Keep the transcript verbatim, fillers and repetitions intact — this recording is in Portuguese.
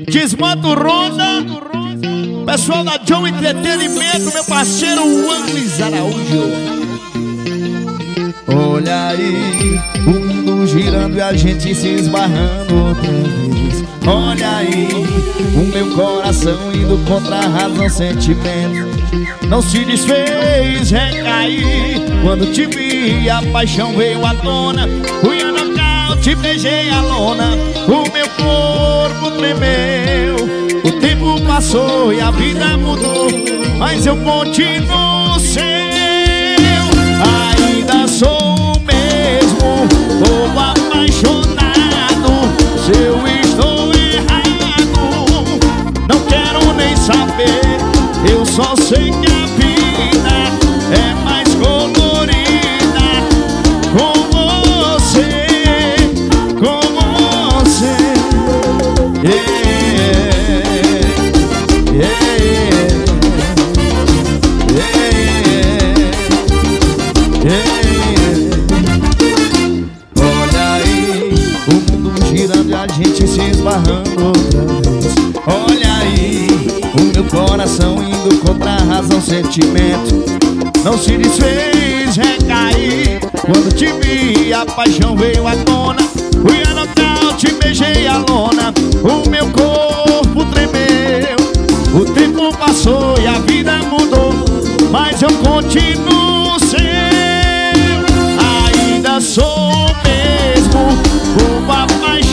Desmanto Ronda, pessoal da John Entretenimento, meu parceiro Wanis Araújo. Olha aí, o mundo girando e a gente se esbarrando outra vez. Olha aí, o meu coração indo contra a razão, sentimento não se desfez, recaí. Quando te vi, a paixão veio à tona. Fui a nocaute, beijei a lona. O meu corpo tremeu. O tempo passou e a vida mudou, mas eu continuo seu. Ainda sou o mesmo, ou apaixonado. Se eu estou errado, não quero nem saber. Eu só sei que a vida é mais colorida com você, com você. Yeah, yeah, yeah, yeah. Olha aí, o mundo girando e a gente se esbarrando outra vez. Olha aí, o meu coração indo contra a razão, sentimento não se desfez, recaí. Quando te vi, a paixão veio à tona. Fui a nocaute, beijei a lona. O meu corpo tremeu. O tempo passou e a vida mudou, mas eu continuo seu. Ainda sou o mesmo, o apaixonado.